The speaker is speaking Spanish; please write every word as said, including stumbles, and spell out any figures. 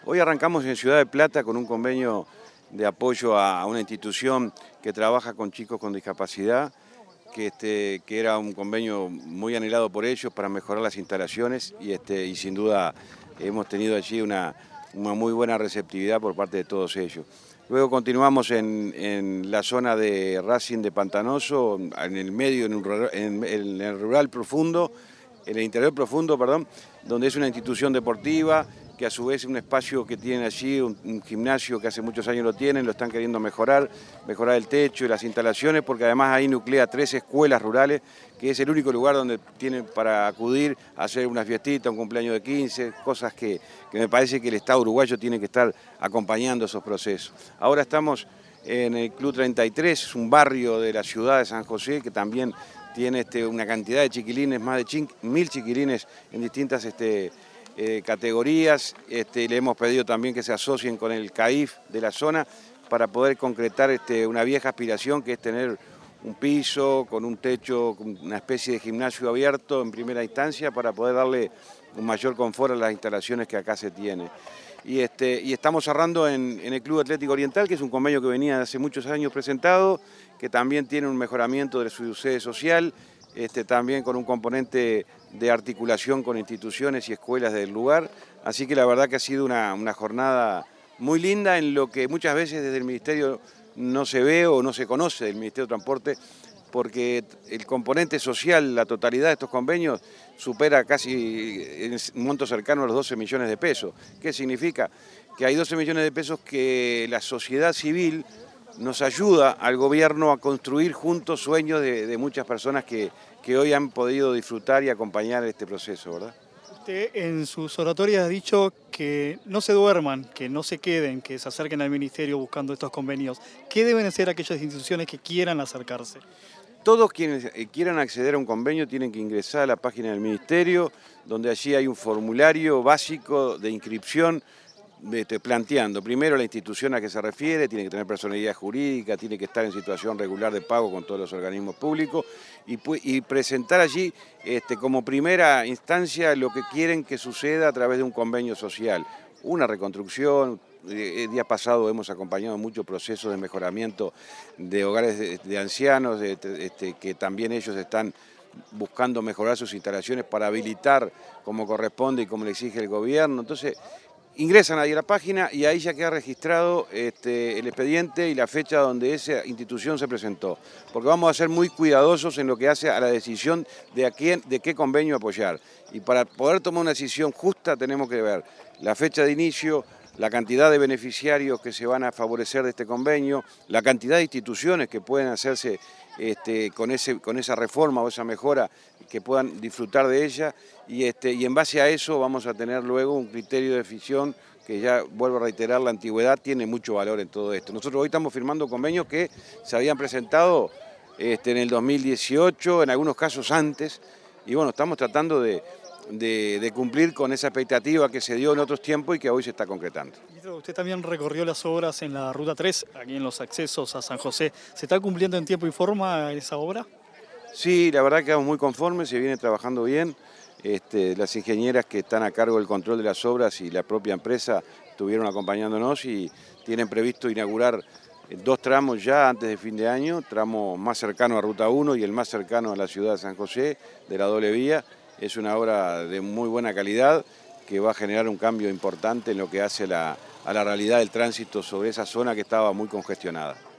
Hoy arrancamos en Ciudad de Plata con un convenio de apoyo a una institución que trabaja con chicos con discapacidad, que, este, que era un convenio muy anhelado por ellos para mejorar las instalaciones y, este, y sin duda hemos tenido allí una, una muy buena receptividad por parte de todos ellos. Luego continuamos en, en la zona de Racing de Pantanoso, en el medio, en, un, en, en el rural profundo, en el interior profundo, perdón, donde es una institución deportiva, que a su vez es un espacio que tienen allí, un, un gimnasio que hace muchos años lo tienen, lo están queriendo mejorar, mejorar el techo y las instalaciones, porque además ahí nuclea tres escuelas rurales, que es el único lugar donde tienen para acudir a hacer una fiestita, un cumpleaños de quince, cosas que, que me parece que el Estado uruguayo tiene que estar acompañando esos procesos. Ahora estamos en el Club treinta y tres, es un barrio de la ciudad de San José, que también tiene este, una cantidad de chiquilines, más de mil chiquilines en distintas este, eh, categorías. Este, le hemos pedido también que se asocien con el C A I F de la zona para poder concretar este, una vieja aspiración que es tener un piso con un techo, con una especie de gimnasio abierto en primera instancia para poder darle un mayor confort a las instalaciones que acá se tiene. Y, este, y estamos cerrando en, en el Club Atlético Oriental, que es un convenio que venía de hace muchos años presentado, que también tiene un mejoramiento de su sede social, este, también con un componente de articulación con instituciones y escuelas del lugar. Así que la verdad que ha sido una, una jornada muy linda en lo que muchas veces desde el Ministerio no se ve o no se conoce del Ministerio de Transporte, porque el componente social, la totalidad de estos convenios, supera casi en un monto cercano a los doce millones de pesos. ¿Qué significa? Que hay doce millones de pesos que la sociedad civil nos ayuda al gobierno a construir juntos sueños de, de muchas personas que, que hoy han podido disfrutar y acompañar este proceso, ¿verdad? Usted en sus oratorias ha dicho que no se duerman, que no se queden, que se acerquen al Ministerio buscando estos convenios. ¿Qué deben hacer aquellas instituciones que quieran acercarse? Todos quienes quieran acceder a un convenio tienen que ingresar a la página del Ministerio, donde allí hay un formulario básico de inscripción este, planteando primero la institución a que se refiere, tiene que tener personalidad jurídica, tiene que estar en situación regular de pago con todos los organismos públicos y, y presentar allí este, como primera instancia lo que quieren que suceda a través de un convenio social, una reconstrucción. El día pasado hemos acompañado muchos procesos de mejoramiento de hogares de, de ancianos, de, de, este, que también ellos están buscando mejorar sus instalaciones para habilitar como corresponde y como le exige el gobierno. Entonces, ingresan ahí a la página y ahí ya queda registrado este, el expediente y la fecha donde esa institución se presentó. Porque vamos a ser muy cuidadosos en lo que hace a la decisión de, a quién, de qué convenio apoyar. Y para poder tomar una decisión justa tenemos que ver la fecha de inicio, la cantidad de beneficiarios que se van a favorecer de este convenio, la cantidad de instituciones que pueden hacerse este, con, ese, con esa reforma o esa mejora, que puedan disfrutar de ella, y, este, y en base a eso vamos a tener luego un criterio de decisión que ya, vuelvo a reiterar, la antigüedad tiene mucho valor en todo esto. Nosotros hoy estamos firmando convenios que se habían presentado este, en el dos mil dieciocho, en algunos casos antes, y bueno, estamos tratando de... De, de cumplir con esa expectativa que se dio en otros tiempos y que hoy se está concretando. Usted también recorrió las obras en la Ruta tres, aquí en los accesos a San José. ¿Se está cumpliendo en tiempo y forma esa obra? Sí, la verdad que quedamos muy conformes, se viene trabajando bien. Este, las ingenieras que están a cargo del control de las obras y la propia empresa estuvieron acompañándonos y tienen previsto inaugurar dos tramos ya antes de fin de año, tramo más cercano a Ruta uno y el más cercano a la ciudad de San José, de la doble vía. Es una obra de muy buena calidad que va a generar un cambio importante en lo que hace la, a la realidad del tránsito sobre esa zona que estaba muy congestionada.